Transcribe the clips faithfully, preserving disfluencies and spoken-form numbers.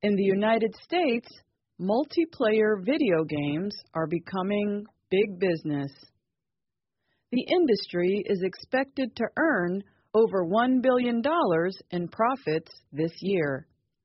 In the United States, multiplayer video games are becoming big business. The industry is expected to earn over one billion dollars in profits this year.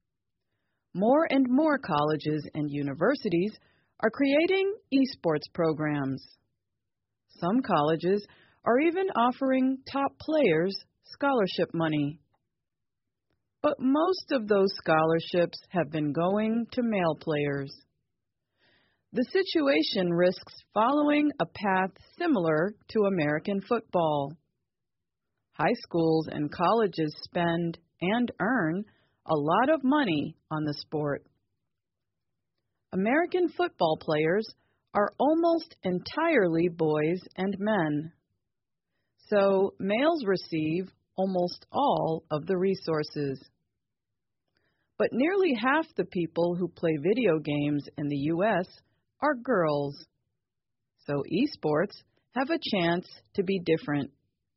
More and more colleges and universities are creating esports programs. Some colleges are even offering top players scholarship money. But most of those scholarships have been going to male players. The situation risks following a path similar to American football. High schools and colleges spend and earn a lot of money on the sport. American football players are almost entirely boys and men. So males receive almost all of the resources. But nearly half the people who play video games in the U S are girls. So esports have a chance to be different.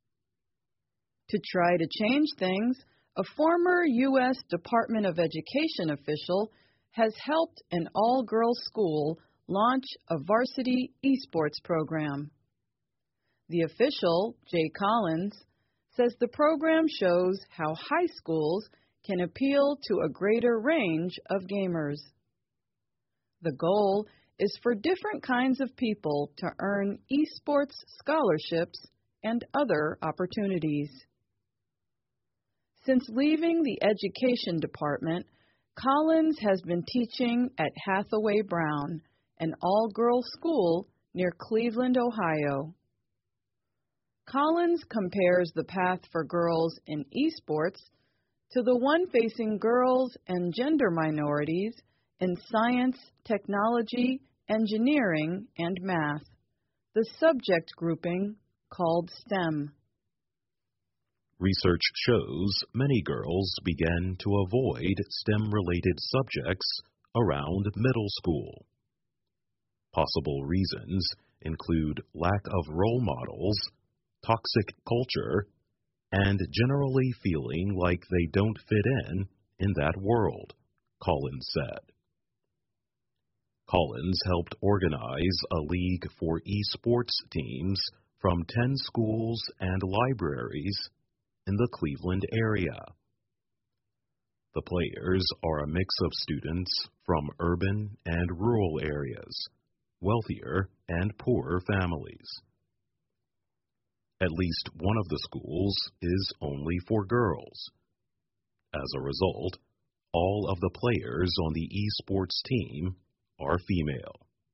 To try to change things, a former U S Department of Education official has helped an all-girls school launch a varsity esports program. The official, Jay Collins, says the program shows how high schools can appeal to a greater range of gamers. The goal is for different kinds of people to earn esports scholarships and other opportunities. Since leaving the education department, Collins has been teaching at Hathaway Brown, an all-girls school near Cleveland, Ohio. Collins compares the path for girls in esports to the one facing girls and gender minorities in science, technology, engineering, and math, the subject grouping called STEM. Research shows many girls begin to avoid STEM-related subjects around middle school. Possible reasons include lack of role models, toxic culture, and generally feeling like they don't fit in in that world, Collins said. Collins helped organize a league for esports teams from ten schools and libraries in the Cleveland area. The players are a mix of students from urban and rural areas, wealthier and poorer families. At least one of the schools is only for girls. As a result, all of the players on the esports team are female.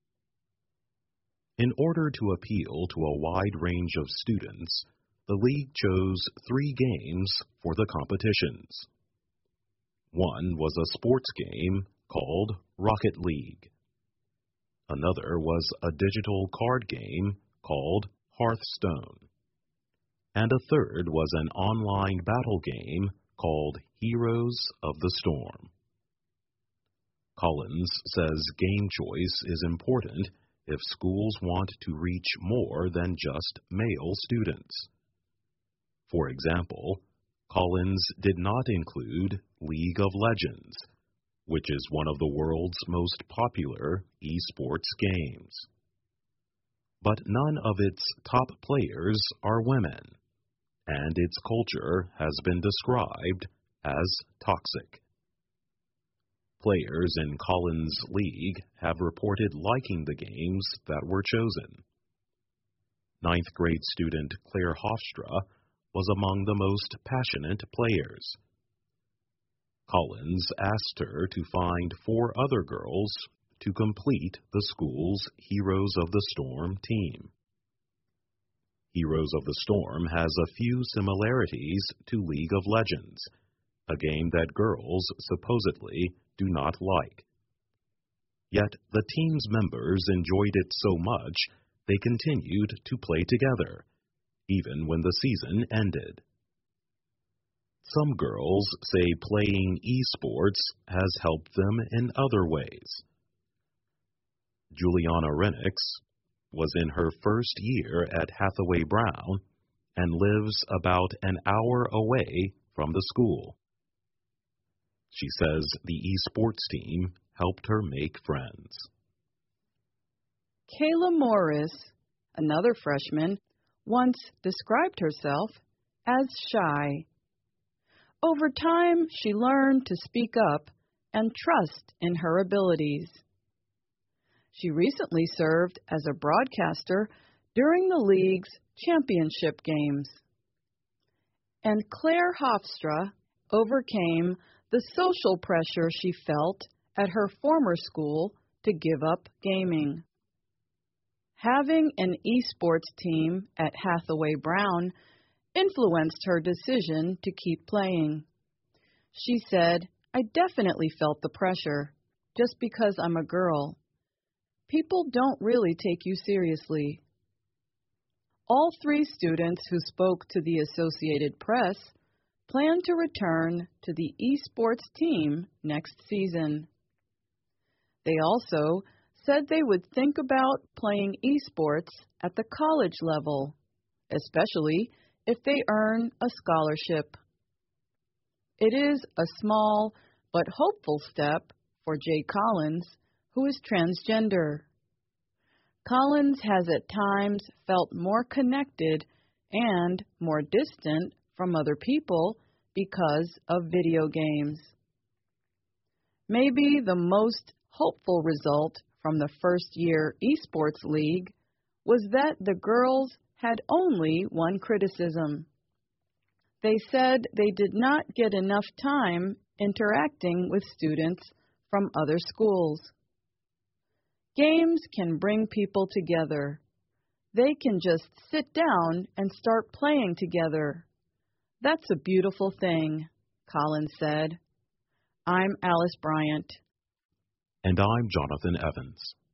In order to appeal to a wide range of students, the league chose three games for the competitions. One was a sports game called Rocket League. Another was a digital card game called Hearthstone. And a third was an online battle game called Heroes of the Storm. Collins says game choice is important if schools want to reach more than just male students. For example, Collins did not include League of Legends, which is one of the world's most popular esports games. But none of its top players are women, and its culture has been described as toxic. Players in Collins' league have reported liking the games that were chosen. Ninth grade student Claire Hofstra was among the most passionate players. Collins asked her to find four other girls to complete the school's Heroes of the Storm team. Heroes of the Storm has a few similarities to League of Legends, a game that girls supposedly do not like. Yet the team's members enjoyed it so much they continued to play together, even when the season ended. Some girls say playing esports has helped them in other ways. Juliana Renix was in her first year at Hathaway Brown and lives about an hour away from the school. She says the esports team helped her make friends. Kayla Morris, another freshman, once described herself as shy. Over time, she learned to speak up and trust in her abilities. She recently served as a broadcaster during the league's championship games. And Claire Hofstra overcame the social pressure she felt at her former school to give up gaming. Having an esports team at Hathaway Brown influenced her decision to keep playing. She said, "I definitely felt the pressure, just because I'm a girl. People don't really take you seriously." All three students who spoke to the Associated Press plan to return to the esports team next season. They also said they would think about playing esports at the college level, especially if they earn a scholarship. It is a small but hopeful step for Jay Collins, who is transgender. Collins has at times felt more connected and more distant from other people because of video games. Maybe the most hopeful result from the first-year esports league was that the girls had only one criticism. They said they did not get enough time interacting with students from other schools. Games can bring people together. They can just sit down and start playing together. That's a beautiful thing, Collins said. I'm Alice Bryant. And I'm Jonathan Evans.